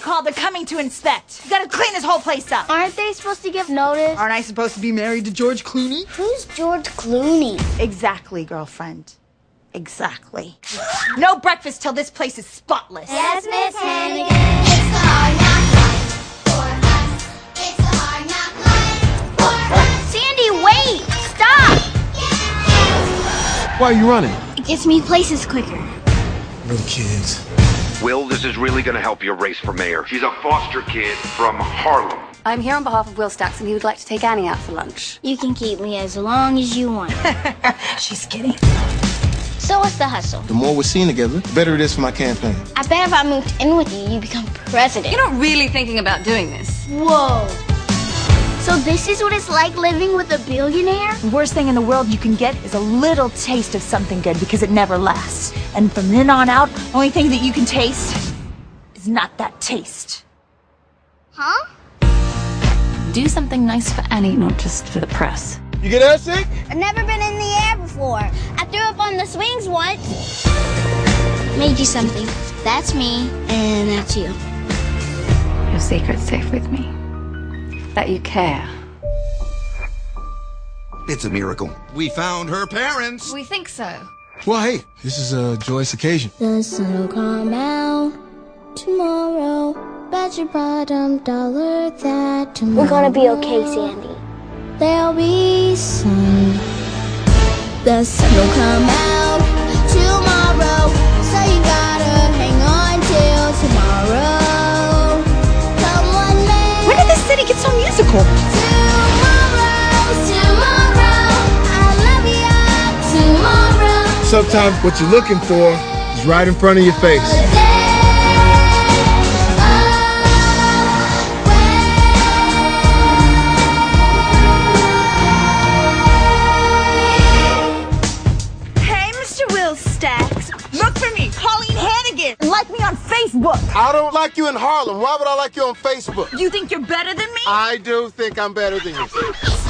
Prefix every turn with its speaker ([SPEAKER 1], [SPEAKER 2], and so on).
[SPEAKER 1] call. They're coming to inspect. You gotta clean this whole place up.
[SPEAKER 2] Aren't they supposed to give notice?
[SPEAKER 1] Aren't I supposed to be married to George Clooney?
[SPEAKER 2] Who's George Clooney?
[SPEAKER 1] Exactly, girlfriend. Exactly. No breakfast till this place is spotless.
[SPEAKER 2] Yes, Miss Hannigan.
[SPEAKER 3] It's the hard knock life for us. It's the hard knock life for us.
[SPEAKER 2] Sandy, wait! Stop!
[SPEAKER 4] Why are you running?
[SPEAKER 2] It gets me places quicker.
[SPEAKER 4] Little kids.
[SPEAKER 5] Will, this is really going to help your race for mayor. She's a foster kid from Harlem.
[SPEAKER 6] I'm here on behalf of Will Stacks, and he would like to take Annie out for lunch.
[SPEAKER 2] You can keep me as long as you want.
[SPEAKER 1] She's kidding.
[SPEAKER 2] So what's the hustle?
[SPEAKER 4] The more we're seen together, the better it is for my campaign.
[SPEAKER 2] I bet if I moved in with you, you become president.
[SPEAKER 6] You're not really thinking about doing this.
[SPEAKER 2] Whoa. So this is what it's like living with a billionaire?
[SPEAKER 1] The worst thing in the world you can get is a little taste of something good because it never lasts. And from then on out, the only thing that you can taste is not that taste.
[SPEAKER 2] Huh?
[SPEAKER 6] Do something nice for Annie, not just for the press.
[SPEAKER 4] You get air sick?
[SPEAKER 2] I've never been in the air before. I threw up on the swings once. Made you something. That's me, and that's you.
[SPEAKER 6] Your secret's safe with me. That you care.
[SPEAKER 5] It's a miracle.
[SPEAKER 7] We found her parents.
[SPEAKER 6] We think so.
[SPEAKER 4] Well, hey, this is a joyous occasion.
[SPEAKER 2] The sun will come out tomorrow. Bet your bottom dollar that tomorrow. We're gonna be okay, Sandy. There'll be sun. The sun will come out tomorrow. So you gotta hang on till tomorrow. Come on, man.
[SPEAKER 1] When did this city get so musical?
[SPEAKER 2] Tomorrow, I love you. Tomorrow.
[SPEAKER 4] Sometimes what you're looking for is right in front of your face.
[SPEAKER 1] Hey, Mr. Will Stacks. Look for me, Colleen Hannigan. Like me on Facebook.
[SPEAKER 4] I don't like you in Harlem. Why would I like you on Facebook?
[SPEAKER 1] You think you're better than me?
[SPEAKER 4] I do think I'm better than you.